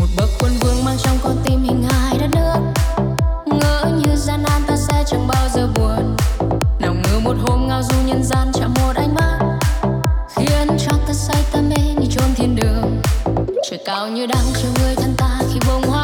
một bậc quân vương mang trong con tim hình hài đất nước. Ngỡ như gian nan ta sẽ chẳng bao giờ buồn, nào ngờ một hôm ngao du nhân gian chạm một ánh mắt khiến cho ta say ta mê như chốn thiên đường. Trời cao như đang chờ người thân ta khi bông hoa